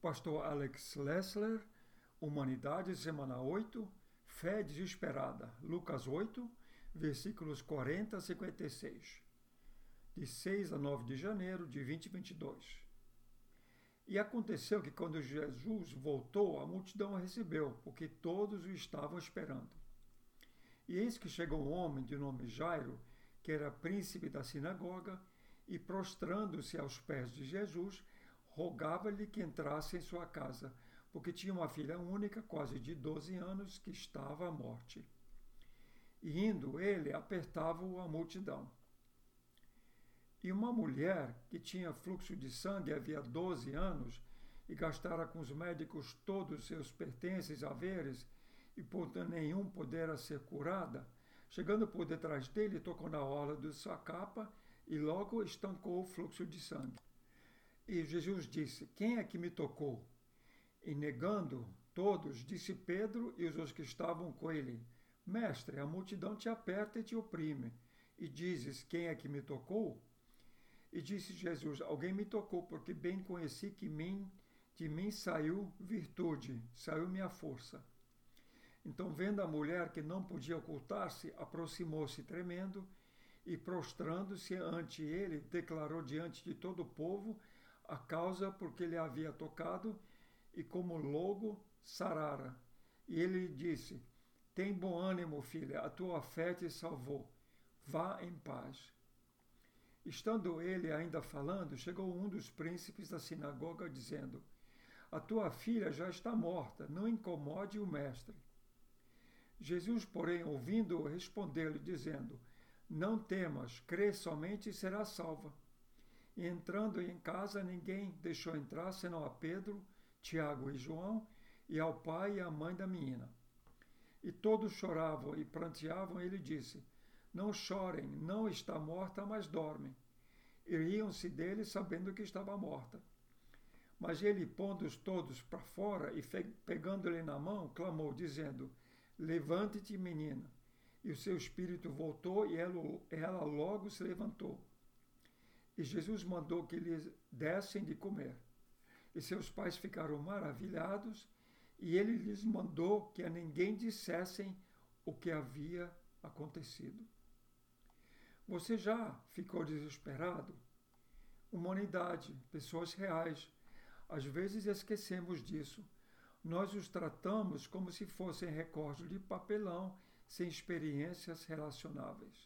Pastor Alex Lessler, Humanidade, semana 8, Fé Desesperada, Lucas 8, versículos 40 a 56, de 6 a 9 de janeiro de 2022. E aconteceu que quando Jesus voltou, a multidão o recebeu, porque todos o estavam esperando. E eis que chegou um homem de nome Jairo, que era príncipe da sinagoga, e prostrando-se aos pés de Jesus, rogava-lhe que entrasse em sua casa, porque tinha uma filha única, quase de 12 anos, que estava à morte. E indo ele, apertava-o a multidão. E uma mulher que tinha fluxo de sangue havia 12 anos, e gastara com os médicos todos os seus pertences, haveres, e por nenhum pudera ser curada, chegando por detrás dele, tocou na orla de sua capa, e logo estancou o fluxo de sangue. E Jesus disse: Quem é que me tocou? E negando todos, disse Pedro e os outros que estavam com ele: Mestre, a multidão te aperta e te oprime. E dizes: Quem é que me tocou? E disse Jesus: Alguém me tocou, porque bem conheci que de mim saiu virtude, saiu minha força. Então, vendo a mulher que não podia ocultar-se, aproximou-se tremendo e, prostrando-se ante ele, declarou diante de todo o povo a causa por que lhe havia tocado e como logo sarara. E ele lhe disse: Tem bom ânimo, filha, a tua fé te salvou. Vá em paz. Estando ele ainda falando, chegou um dos príncipes da sinagoga, dizendo: A tua filha já está morta, não incomode o mestre. Jesus, porém, ouvindo-o, respondeu-lhe, dizendo: Não temas, crê somente e serás salva. E entrando em casa, ninguém deixou entrar, senão a Pedro, Tiago e João, e ao pai e à mãe da menina. E todos choravam e pranteavam, e ele disse: Não chorem, não está morta, mas dorme. E riam-se dele, sabendo que estava morta. Mas ele, pondo-os todos para fora e pegando-lhe na mão, clamou, dizendo: Levante-te, menina. E o seu espírito voltou, e ela logo se levantou. E Jesus mandou que lhes dessem de comer. E seus pais ficaram maravilhados, e ele lhes mandou que a ninguém dissessem o que havia acontecido. Você já ficou desesperado? Humanidade, pessoas reais. Às vezes esquecemos disso. Nós os tratamos como se fossem recortes de papelão, sem experiências relacionáveis.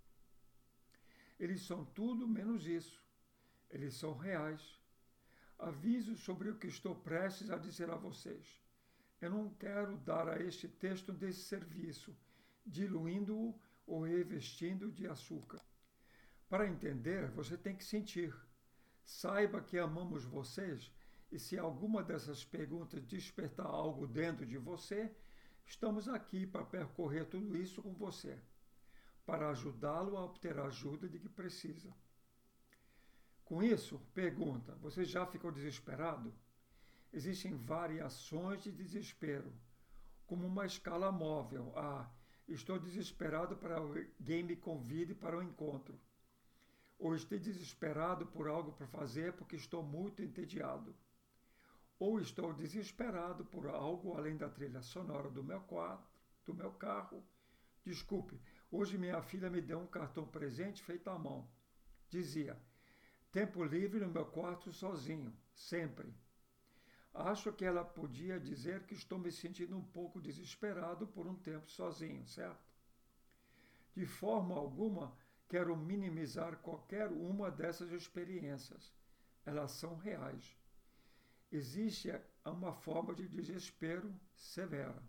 Eles são tudo menos isso. Eles são reais. Aviso sobre o que estou prestes a dizer a vocês. Eu não quero dar a este texto desse serviço, diluindo-o ou revestindo de açúcar. Para entender, você tem que sentir. Saiba que amamos vocês e se alguma dessas perguntas despertar algo dentro de você, estamos aqui para percorrer tudo isso com você, para ajudá-lo a obter a ajuda de que precisa. Com isso, pergunta: você já ficou desesperado? Existem variações de desespero, como uma escala móvel. Estou desesperado para alguém me convide para o encontro. Ou estou desesperado por algo para fazer porque estou muito entediado. Ou estou desesperado por algo além da trilha sonora do meu quarto, do meu carro. Desculpe, hoje minha filha me deu um cartão presente feito à mão. Dizia: tempo livre no meu quarto sozinho, sempre. Acho que ela podia dizer que estou me sentindo um pouco desesperado por um tempo sozinho, certo? De forma alguma quero minimizar qualquer uma dessas experiências. Elas são reais. Existe uma forma de desespero severa.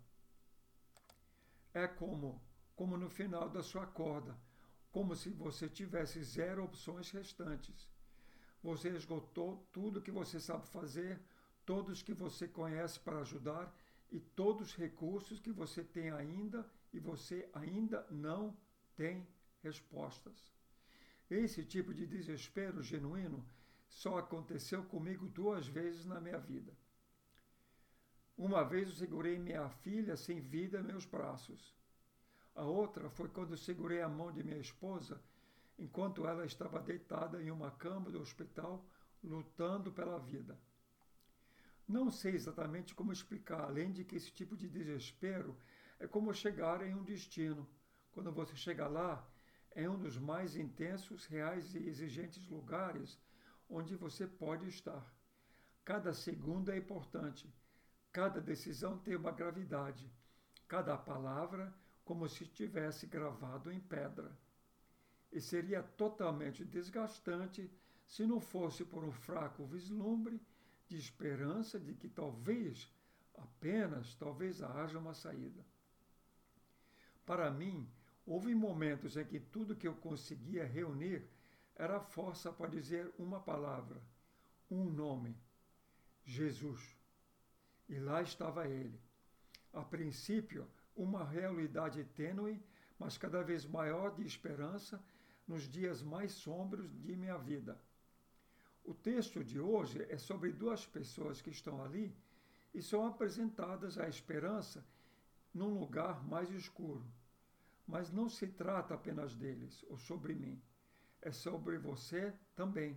É como no final da sua corda, como se você tivesse 0 opções restantes. Você esgotou tudo que você sabe fazer, todos que você conhece para ajudar e todos os recursos que você tem ainda e você ainda não tem respostas. Esse tipo de desespero genuíno só aconteceu comigo 2 vezes na minha vida. Uma vez eu segurei minha filha sem vida em meus braços. A outra foi quando eu segurei a mão de minha esposa enquanto ela estava deitada em uma cama do hospital lutando pela vida. Não sei exatamente como explicar, além de que esse tipo de desespero é como chegar em um destino. Quando você chega lá, é um dos mais intensos, reais e exigentes lugares onde você pode estar. Cada segundo é importante, cada decisão tem uma gravidade, cada palavra como se estivesse gravado em pedra. E seria totalmente desgastante se não fosse por um fraco vislumbre de esperança de que talvez, apenas talvez haja uma saída. Para mim, houve momentos em que tudo que eu conseguia reunir era força para dizer uma palavra, um nome: Jesus. E lá estava ele. A princípio, uma realidade tênue, mas cada vez maior de esperança nos dias mais sombrios de minha vida. O texto de hoje é sobre duas pessoas que estão ali e são apresentadas à esperança num lugar mais escuro. Mas não se trata apenas deles ou sobre mim. É sobre você também.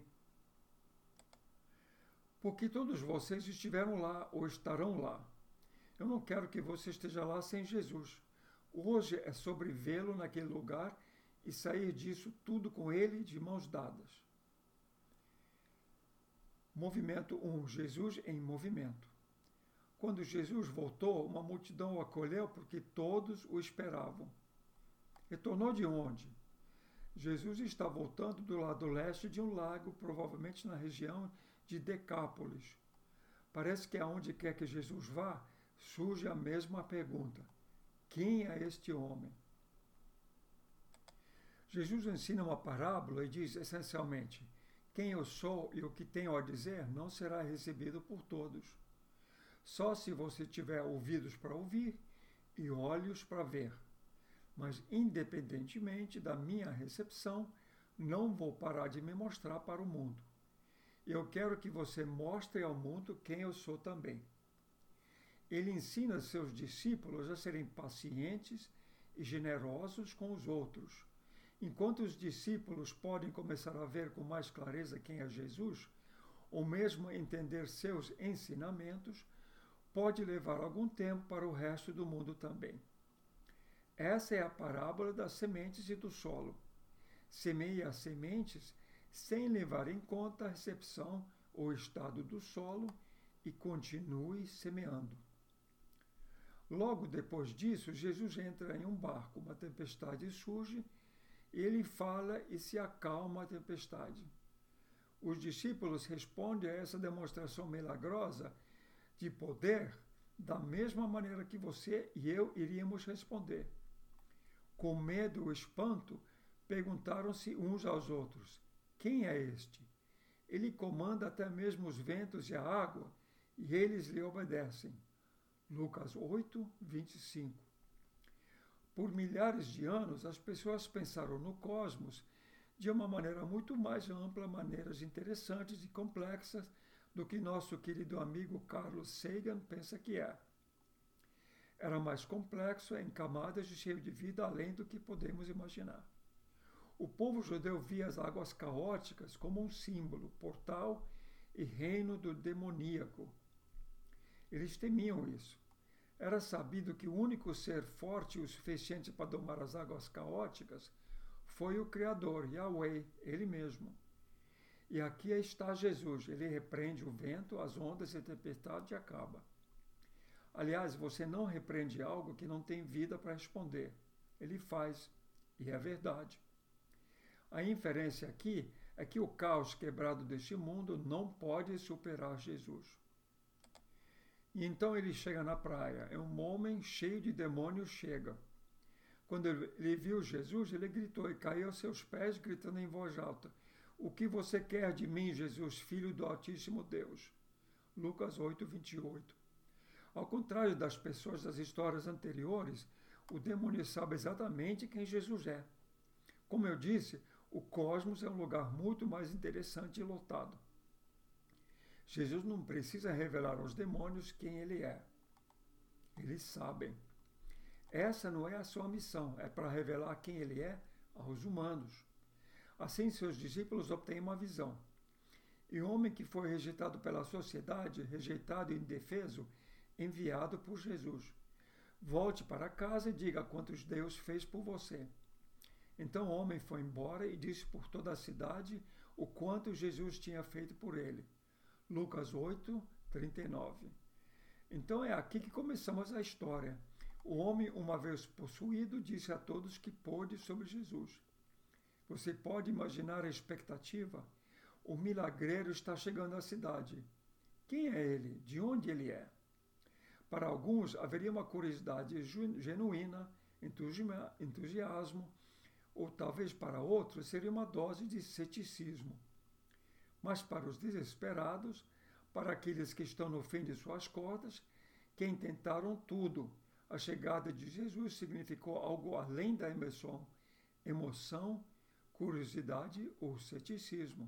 Porque todos vocês estiveram lá ou estarão lá. Eu não quero que você esteja lá sem Jesus. Hoje é sobre vê-lo naquele lugar e sair disso tudo com ele de mãos dadas. Movimento 1. Jesus em movimento. Quando Jesus voltou, uma multidão o acolheu porque todos o esperavam. Retornou de onde? Jesus está voltando do lado leste de um lago, provavelmente na região de Decápolis. Parece que aonde quer que Jesus vá, surge a mesma pergunta: quem é este homem? Jesus ensina uma parábola e diz essencialmente: quem eu sou e o que tenho a dizer não será recebido por todos. Só se você tiver ouvidos para ouvir e olhos para ver. Mas, independentemente da minha recepção, não vou parar de me mostrar para o mundo. Eu quero que você mostre ao mundo quem eu sou também. Ele ensina seus discípulos a serem pacientes e generosos com os outros. Enquanto os discípulos podem começar a ver com mais clareza quem é Jesus, ou mesmo entender seus ensinamentos, pode levar algum tempo para o resto do mundo também. Essa é a parábola das sementes e do solo. Semeie as sementes sem levar em conta a recepção ou estado do solo e continue semeando. Logo depois disso, Jesus entra em um barco, uma tempestade surge, ele fala e se acalma a tempestade. Os discípulos respondem a essa demonstração milagrosa de poder da mesma maneira que você e eu iríamos responder. Com medo ou espanto, perguntaram-se uns aos outros: quem é este? Ele comanda até mesmo os ventos e a água, e eles lhe obedecem. Lucas 8, 25. Por milhares de anos, as pessoas pensaram no cosmos de uma maneira muito mais ampla, maneiras interessantes e complexas do que nosso querido amigo Carl Sagan pensa que é. Era mais complexo em camadas e cheio de vida além do que podemos imaginar. O povo judeu via as águas caóticas como um símbolo, portal e reino do demoníaco. Eles temiam isso. Era sabido que o único ser forte o suficiente para domar as águas caóticas foi o Criador, Yahweh, ele mesmo. E aqui está Jesus, ele repreende o vento, as ondas e a tempestade e acaba. Aliás, você não repreende algo que não tem vida para responder. Ele faz, e é verdade. A inferência aqui é que o caos quebrado deste mundo não pode superar Jesus. E então ele chega na praia. É um homem cheio de demônios chega. Quando ele viu Jesus, ele gritou e caiu aos seus pés, gritando em voz alta: o que você quer de mim, Jesus, filho do Altíssimo Deus? Lucas 8, 28. Ao contrário das pessoas das histórias anteriores, o demônio sabe exatamente quem Jesus é. Como eu disse, o cosmos é um lugar muito mais interessante e lotado. Jesus não precisa revelar aos demônios quem ele é. Eles sabem. Essa não é a sua missão, é para revelar quem ele é aos humanos. Assim, seus discípulos obtêm uma visão. e homem que foi rejeitado pela sociedade, rejeitado e indefeso, enviado por Jesus. Volte para casa e diga quantos Deus fez por você. Então o homem foi embora e disse por toda a cidade o quanto Jesus tinha feito por ele. Lucas 8, 39. Então é aqui que começamos a história. O homem, uma vez possuído, disse a todos que pôde sobre Jesus. Você pode imaginar a expectativa? O milagreiro está chegando à cidade. Quem é ele? De onde ele é? Para alguns, haveria uma curiosidade genuína, entusiasmo, ou talvez para outros seria uma dose de ceticismo. Mas para os desesperados, para aqueles que estão no fim de suas cordas, quem tentaram tudo, a chegada de Jesus significou algo além da emoção, curiosidade ou ceticismo.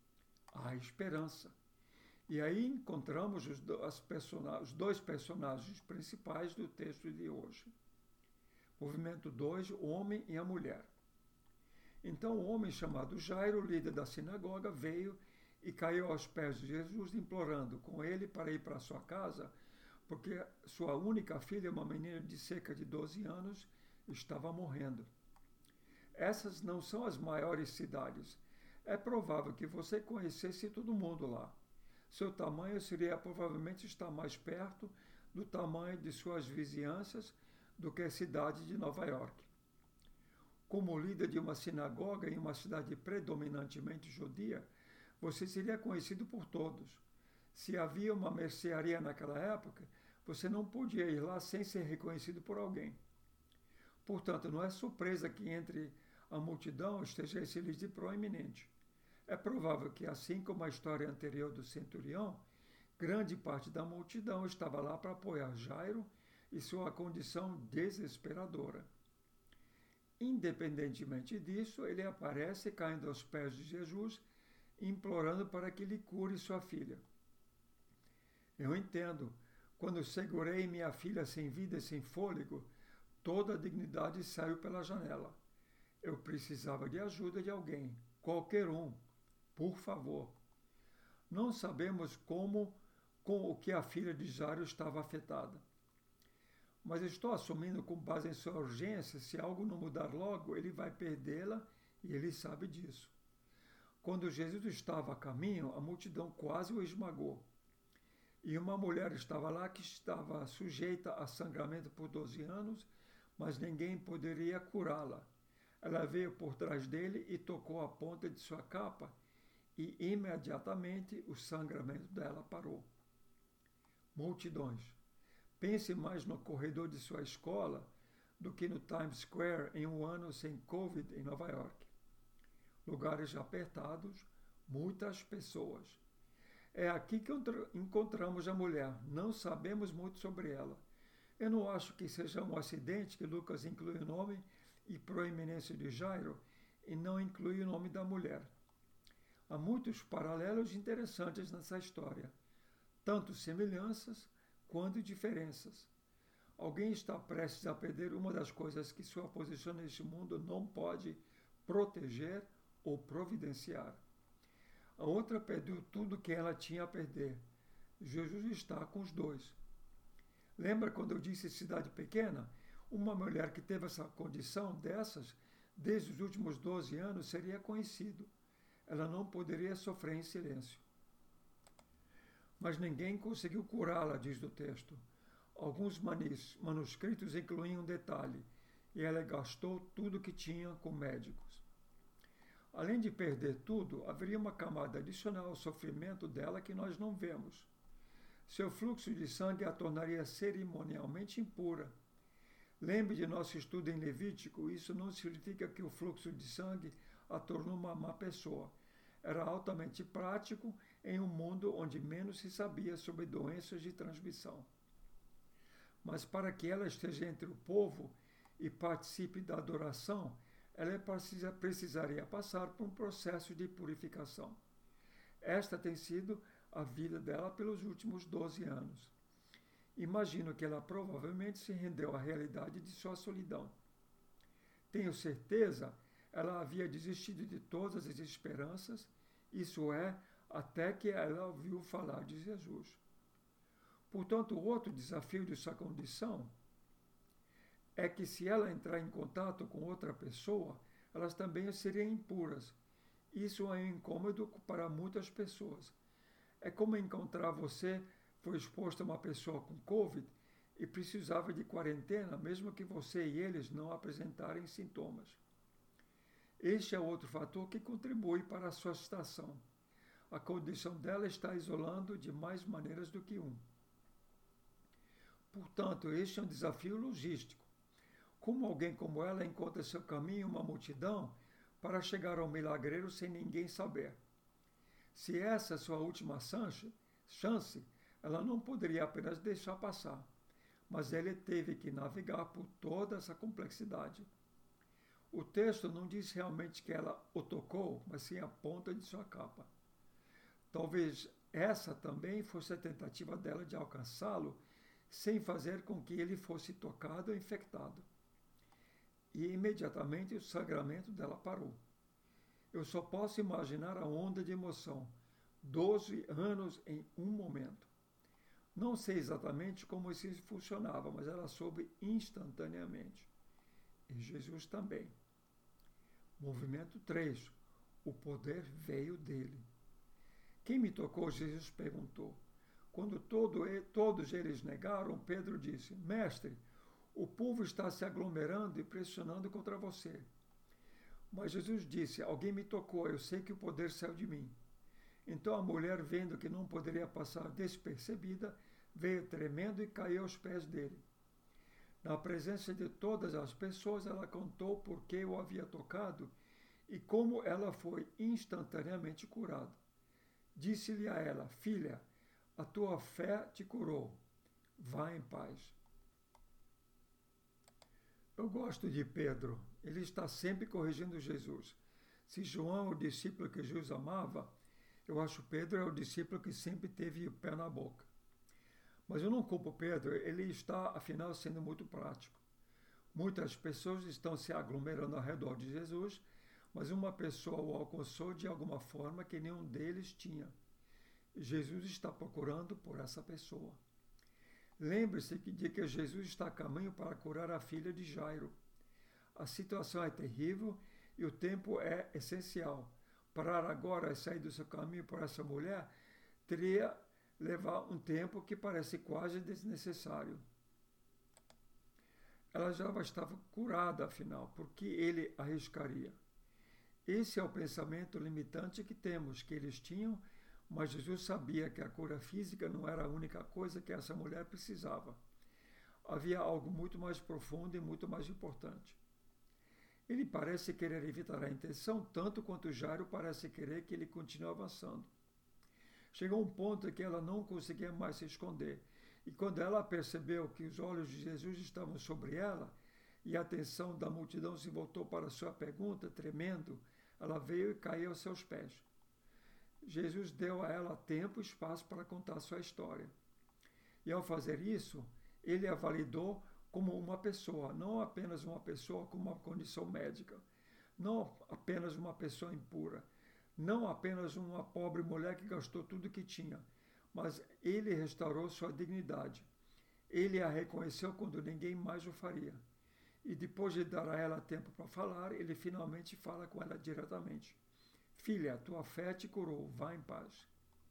Há esperança. E aí encontramos os dois personagens principais do texto de hoje. Movimento 2, o homem e a mulher. Então o homem chamado Jairo, líder da sinagoga, veio e caiu aos pés de Jesus, implorando com ele para ir para sua casa, porque sua única filha, uma menina de cerca de 12 anos, estava morrendo. Essas não são as maiores cidades. É provável que você conhecesse todo mundo lá. Seu tamanho seria provavelmente estar mais perto do tamanho de suas vizinhanças do que a cidade de Nova York. Como líder de uma sinagoga em uma cidade predominantemente judia, você seria conhecido por todos. Se havia uma mercearia naquela época, você não podia ir lá sem ser reconhecido por alguém. Portanto, não é surpresa que entre a multidão esteja esse líder proeminente. É provável que, assim como a história anterior do centurião, grande parte da multidão estava lá para apoiar Jairo e sua condição desesperadora. Independentemente disso, ele aparece caindo aos pés de Jesus, implorando para que lhe cure sua filha. Eu entendo. Quando segurei minha filha sem vida e sem fôlego, toda a dignidade saiu pela janela. Eu precisava de ajuda de alguém, qualquer um, por favor. Não sabemos com o que a filha de Jairo estava afetada. Mas estou assumindo com base em sua urgência, se algo não mudar logo, ele vai perdê-la e ele sabe disso. Quando Jesus estava a caminho, a multidão quase o esmagou. E uma mulher estava lá que estava sujeita a sangramento por 12 anos, mas ninguém poderia curá-la. Ela veio por trás dele e tocou a ponta de sua capa, e imediatamente o sangramento dela parou. Multidões. Pense mais no corredor de sua escola do que no Times Square em um ano sem Covid em Nova York. Lugares apertados, muitas pessoas. É aqui que encontramos a mulher. Não sabemos muito sobre ela. Eu não acho que seja um acidente que Lucas inclui o nome e proeminência de Jairo e não inclui o nome da mulher. Há muitos paralelos interessantes nessa história, tanto semelhanças quanto diferenças. Alguém está prestes a perder uma das coisas que sua posição neste mundo não pode proteger ou providenciar. A outra perdeu tudo que ela tinha a perder. Jesus está com os dois. Lembra quando eu disse cidade pequena? Uma mulher que teve essa condição dessas, desde os últimos 12 anos, seria conhecido. Ela não poderia sofrer em silêncio. Mas ninguém conseguiu curá-la, diz o texto. Alguns manuscritos incluem um detalhe, e ela gastou tudo que tinha com médicos. Além de perder tudo, haveria uma camada adicional ao sofrimento dela que nós não vemos. Seu fluxo de sangue a tornaria cerimonialmente impura. Lembre de nosso estudo em Levítico, isso não significa que o fluxo de sangue a tornou uma má pessoa. Era altamente prático em um mundo onde menos se sabia sobre doenças de transmissão. Mas para que ela esteja entre o povo e participe da adoração, ela precisaria passar por um processo de purificação. Esta tem sido a vida dela pelos últimos 12 anos. Imagino que ela provavelmente se rendeu à realidade de sua solidão. Tenho certeza, ela havia desistido de todas as esperanças, isso é, até que ela ouviu falar de Jesus. Portanto, o outro desafio de sua condição é que se ela entrar em contato com outra pessoa, elas também seriam impuras. Isso é um incômodo para muitas pessoas. É como encontrar você foi exposto a uma pessoa com Covid e precisava de quarentena, mesmo que você e eles não apresentarem sintomas. Este é outro fator que contribui para a sua situação. A condição dela está isolando de mais maneiras do que um. Portanto, este é um desafio logístico. Como alguém como ela encontra seu caminho em uma multidão para chegar ao milagreiro sem ninguém saber? Se essa é sua última chance, ela não poderia apenas deixar passar, mas ele teve que navegar por toda essa complexidade. O texto não diz realmente que ela o tocou, mas sim a ponta de sua capa. Talvez essa também fosse a tentativa dela de alcançá-lo, sem fazer com que ele fosse tocado ou infectado. E imediatamente o sangramento dela parou. Eu só posso imaginar a onda de emoção. 12 anos em um momento. Não sei exatamente como isso funcionava, mas ela soube instantaneamente. E Jesus também. Movimento 3. O poder veio dele. Quem me tocou? Jesus perguntou. Quando todos eles negaram, Pedro disse: Mestre, o povo está se aglomerando e pressionando contra você. Mas Jesus disse: Alguém me tocou, eu sei que o poder saiu de mim. Então a mulher, vendo que não poderia passar despercebida, veio tremendo e caiu aos pés dele. Na presença de todas as pessoas, ela contou por que o havia tocado e como ela foi instantaneamente curada. Disse-lhe a ela: Filha, a tua fé te curou. Vá em paz. Eu gosto de Pedro. Ele está sempre corrigindo Jesus. Se João é o discípulo que Jesus amava, eu acho que Pedro é o discípulo que sempre teve o pé na boca. Mas eu não culpo Pedro, ele está, afinal, sendo muito prático. Muitas pessoas estão se aglomerando ao redor de Jesus, mas uma pessoa o alcançou de alguma forma que nenhum deles tinha. Jesus está procurando por essa pessoa. Lembre-se de que Jesus está a caminho para curar a filha de Jairo. A situação é terrível e o tempo é essencial. Parar agora e sair do seu caminho por essa mulher teria levar um tempo que parece quase desnecessário. Ela já estava curada, afinal, porque ele arriscaria. Esse é o pensamento limitante que temos, que eles tinham, mas Jesus sabia que a cura física não era a única coisa que essa mulher precisava. Havia algo muito mais profundo e muito mais importante. Ele parece querer evitar a intenção tanto quanto Jairo parece querer que ele continue avançando. Chegou um ponto em que ela não conseguia mais se esconder, e quando ela percebeu que os olhos de Jesus estavam sobre ela, e a atenção da multidão se voltou para sua pergunta, tremendo, ela veio e caiu aos seus pés. Jesus deu a ela tempo e espaço para contar sua história. E ao fazer isso, ele a validou como uma pessoa, não apenas uma pessoa com uma condição médica, não apenas uma pessoa impura, não apenas uma pobre mulher que gastou tudo que tinha, mas ele restaurou sua dignidade. Ele a reconheceu quando ninguém mais o faria. E depois de dar a ela tempo para falar, ele finalmente fala com ela diretamente. Filha, tua fé te curou, vá em paz.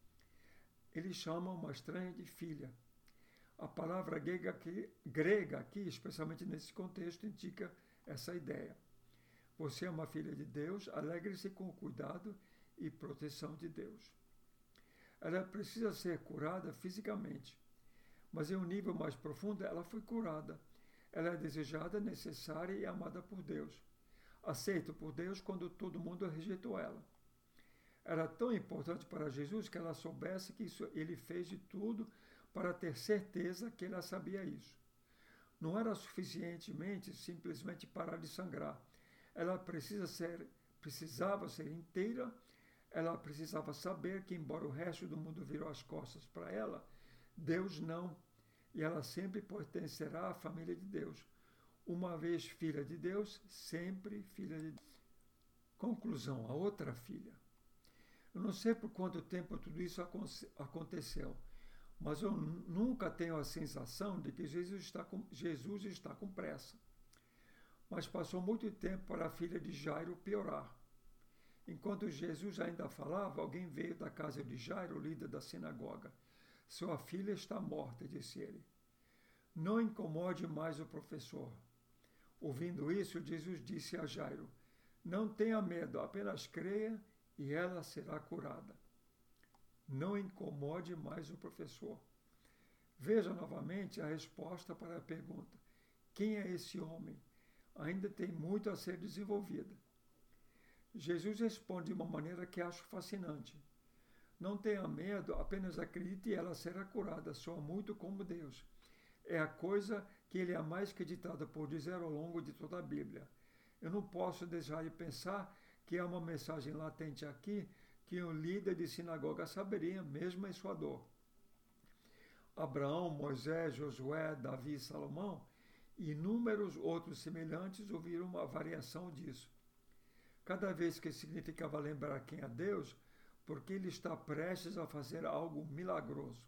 Ele chama uma estranha de filha. A palavra grega aqui, especialmente nesse contexto, indica essa ideia. Você é uma filha de Deus, alegre-se com o cuidado e proteção de Deus. Ela precisa ser curada fisicamente, mas em um nível mais profundo ela foi curada. Ela é desejada, necessária e amada por Deus. Aceita por Deus quando todo mundo rejeitou ela. Era tão importante para Jesus que ela soubesse que ele fez de tudo para ter certeza que ela sabia isso. Não era suficientemente simplesmente parar de sangrar. Ela precisava ser inteira, ela precisava saber que, embora o resto do mundo virou as costas para ela, Deus não, e ela sempre pertencerá à família de Deus. Uma vez filha de Deus, sempre filha de Deus. Conclusão, a outra filha. Eu não sei por quanto tempo tudo isso aconteceu, mas eu nunca tenho a sensação de que Jesus está com pressa. Mas passou muito tempo para a filha de Jairo piorar. Enquanto Jesus ainda falava, alguém veio da casa de Jairo, líder da sinagoga. Sua filha está morta, disse ele. Não incomode mais o professor. Ouvindo isso, Jesus disse a Jairo, não tenha medo, apenas creia e ela será curada. Não incomode mais o professor. Veja novamente a resposta para a pergunta. Quem é esse homem? Ainda tem muito a ser desenvolvida. Jesus responde de uma maneira que acho fascinante. Não tenha medo, apenas acredite e ela será curada, soa muito como Deus. É a coisa que ele é mais que ditado por dizer ao longo de toda a Bíblia. Eu não posso deixar de pensar que há uma mensagem latente aqui que um líder de sinagoga saberia, mesmo em sua dor. Abraão, Moisés, Josué, Davi e Salomão e inúmeros outros semelhantes ouviram uma variação disso. Cada vez que significava lembrar quem é Deus, porque ele está prestes a fazer algo milagroso.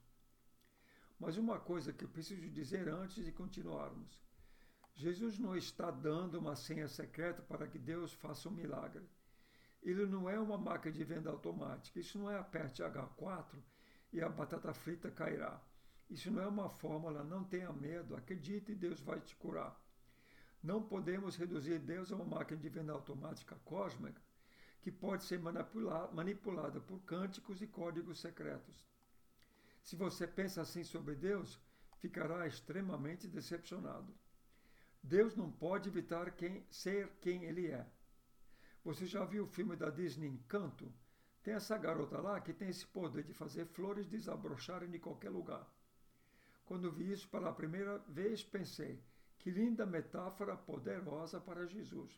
Mas uma coisa que eu preciso dizer antes de continuarmos. Jesus não está dando uma senha secreta para que Deus faça um milagre. Ele não é uma máquina de venda automática. Isso não é aperte H4 e a batata frita cairá. Isso não é uma fórmula, não tenha medo, acredite e Deus vai te curar. Não podemos reduzir Deus a uma máquina de venda automática cósmica que pode ser manipulada por cânticos e códigos secretos. Se você pensa assim sobre Deus, ficará extremamente decepcionado. Deus não pode evitar ser quem ele é. Você já viu o filme da Disney Encanto? Tem essa garota lá que tem esse poder de fazer flores desabrocharem de qualquer lugar. Quando vi isso pela primeira vez, pensei, que linda metáfora poderosa para Jesus.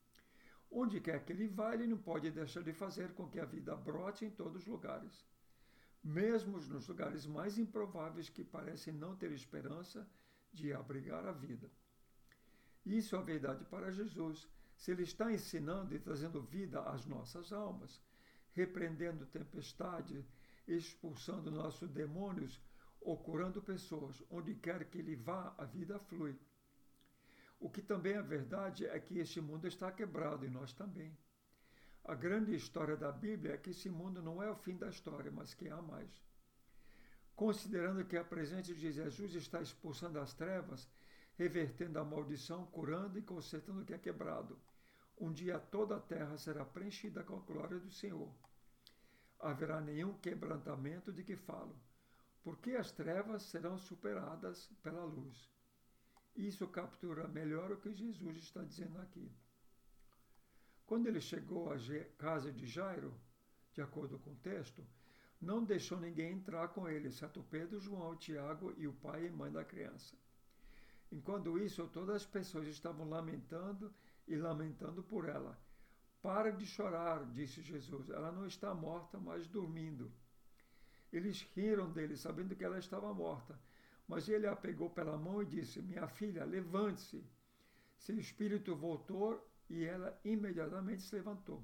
Onde quer que ele vá, ele não pode deixar de fazer com que a vida brote em todos os lugares. Mesmo nos lugares mais improváveis que parecem não ter esperança de abrigar a vida. Isso é a verdade para Jesus. Se ele está ensinando e trazendo vida às nossas almas, repreendendo tempestade, expulsando nossos demônios ou curando pessoas, onde quer que ele vá, a vida flui. O que também é verdade é que este mundo está quebrado e nós também. A grande história da Bíblia é que esse mundo não é o fim da história, mas que há mais. Considerando que a presença de Jesus está expulsando as trevas, revertendo a maldição, curando e consertando o que é quebrado, um dia toda a terra será preenchida com a glória do Senhor. Haverá nenhum quebrantamento de que falo, porque as trevas serão superadas pela luz. Isso captura melhor o que Jesus está dizendo aqui. Quando ele chegou à casa de Jairo, de acordo com o texto, não deixou ninguém entrar com ele, exceto Pedro, João, Tiago e o pai e mãe da criança. Enquanto isso, todas as pessoas estavam lamentando por ela. Para de chorar, disse Jesus. Ela não está morta, mas dormindo. Eles riram dele, sabendo que ela estava morta. Mas ele a pegou pela mão e disse, minha filha, levante-se. Seu espírito voltou e ela imediatamente se levantou.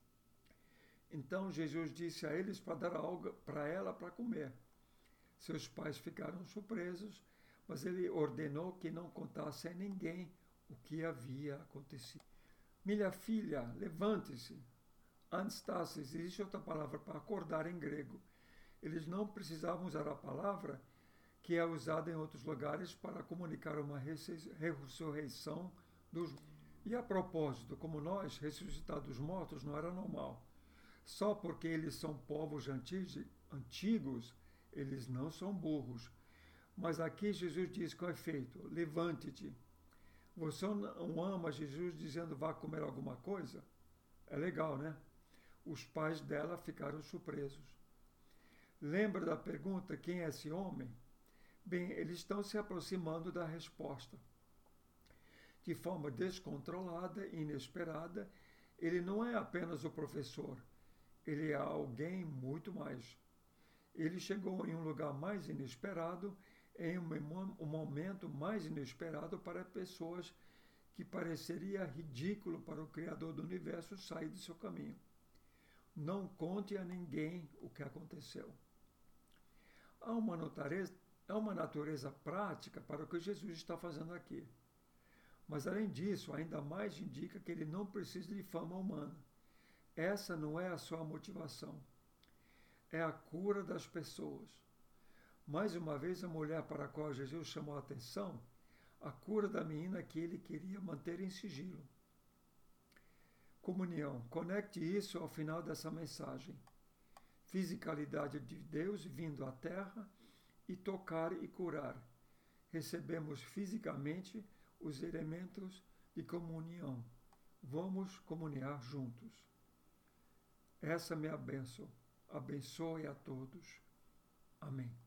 Então Jesus disse a eles para dar algo para ela para comer. Seus pais ficaram surpresos, mas ele ordenou que não contassem a ninguém o que havia acontecido. Minha filha, levante-se. Anastasis, existe outra palavra para acordar em grego. Eles não precisavam usar a palavra que é usada em outros lugares para comunicar uma ressurreição dos mortos. E a propósito, como nós, ressuscitar dos mortos não era normal. Só porque eles são povos antigos, eles não são burros. Mas aqui Jesus diz com efeito, levante-te. Você não ama Jesus dizendo vá comer alguma coisa? É legal, né? Os pais dela ficaram surpresos. Lembra da pergunta, quem é esse homem? Bem, eles estão se aproximando da resposta. De forma descontrolada e inesperada, ele não é apenas o professor, ele é alguém muito mais. Ele chegou em um lugar mais inesperado, em um momento mais inesperado para pessoas que pareceria ridículo para o Criador do Universo sair do seu caminho. Não conte a ninguém o que aconteceu. Há uma natureza prática para o que Jesus está fazendo aqui. Mas, além disso, ainda mais indica que ele não precisa de fama humana. Essa não é a sua motivação. É a cura das pessoas. Mais uma vez, a mulher para a qual Jesus chamou a atenção, a cura da menina que ele queria manter em sigilo. Comunhão. Conecte isso ao final dessa mensagem. Fisicalidade de Deus vindo à Terra e tocar e curar. Recebemos fisicamente os elementos de comunhão. Vamos comunhar juntos. Essa é a minha bênção. Abençoe a todos. Amém.